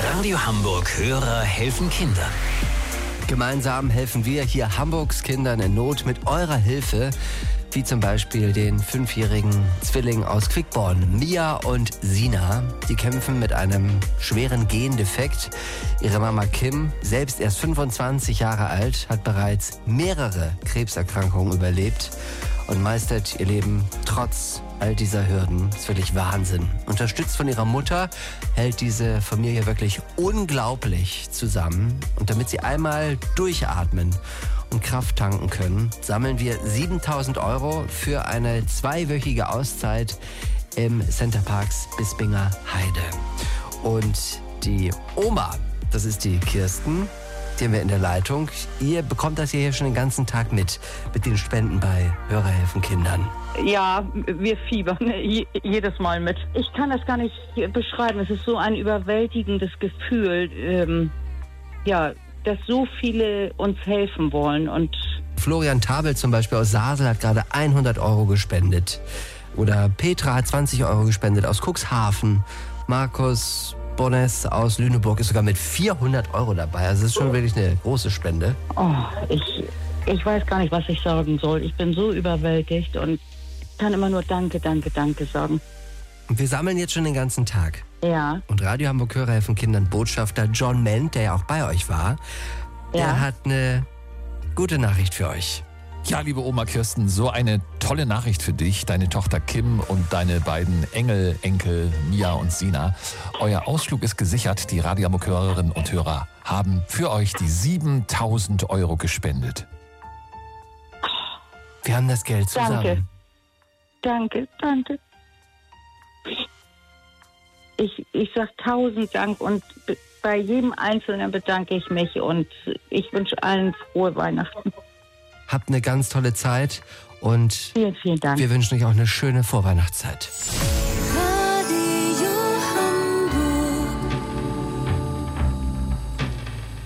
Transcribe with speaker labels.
Speaker 1: Radio Hamburg Hörer helfen Kindern.
Speaker 2: Gemeinsam helfen wir hier Hamburgs Kindern in Not mit eurer Hilfe, wie zum Beispiel den 5-jährigen Zwilling aus Quickborn, Mia und Sina. Die kämpfen mit einem schweren Gendefekt. Ihre Mama Kim, selbst erst 25 Jahre alt, hat bereits mehrere Krebserkrankungen überlebt und meistert ihr Leben trotz all dieser Hürden. Das ist wirklich Wahnsinn. Unterstützt von ihrer Mutter hält diese Familie wirklich unglaublich zusammen. Und damit sie einmal durchatmen und Kraft tanken können, sammeln wir 7.000 € für eine 2-wöchige Auszeit im Centerparks Bispinger Heide. Und die Oma, das ist die Kirsten, die haben wir in der Leitung. Ihr bekommt das hier schon den ganzen Tag mit den Spenden bei Hörer helfen Kindern.
Speaker 3: Ja, wir fiebern jedes Mal mit. Ich kann das gar nicht beschreiben. Es ist so ein überwältigendes Gefühl, dass so viele uns helfen wollen. Und
Speaker 2: Florian Tabel zum Beispiel aus Sasel hat gerade 100 € gespendet. Oder Petra hat 20 € gespendet aus Cuxhaven. Markus Bones aus Lüneburg ist sogar mit 400 € dabei. Also das ist schon wirklich eine große Spende.
Speaker 3: Oh, ich weiß gar nicht, was ich sagen soll. Ich bin so überwältigt und kann immer nur Danke, Danke, Danke sagen.
Speaker 2: Und wir sammeln jetzt schon den ganzen Tag.
Speaker 3: Ja.
Speaker 2: Und Radio Hamburg Hörer helfen Kindern Botschafter John Ment, der ja auch bei euch war, der hat eine gute Nachricht für euch.
Speaker 4: Ja, liebe Oma Kirsten, so eine tolle Nachricht für dich, deine Tochter Kim und deine beiden Enkel Mia und Sina. Euer Ausflug ist gesichert. Die Radio Hamburg Hörerinnen und Hörer haben für euch die 7.000 € gespendet.
Speaker 2: Wir haben das Geld zusammen.
Speaker 3: Danke. Ich sage 1000 Dank und bei jedem Einzelnen bedanke ich mich und ich wünsche allen frohe Weihnachten.
Speaker 2: Habt eine ganz tolle Zeit und
Speaker 3: Vielen, vielen Dank.
Speaker 2: Wir wünschen euch auch eine schöne Vorweihnachtszeit.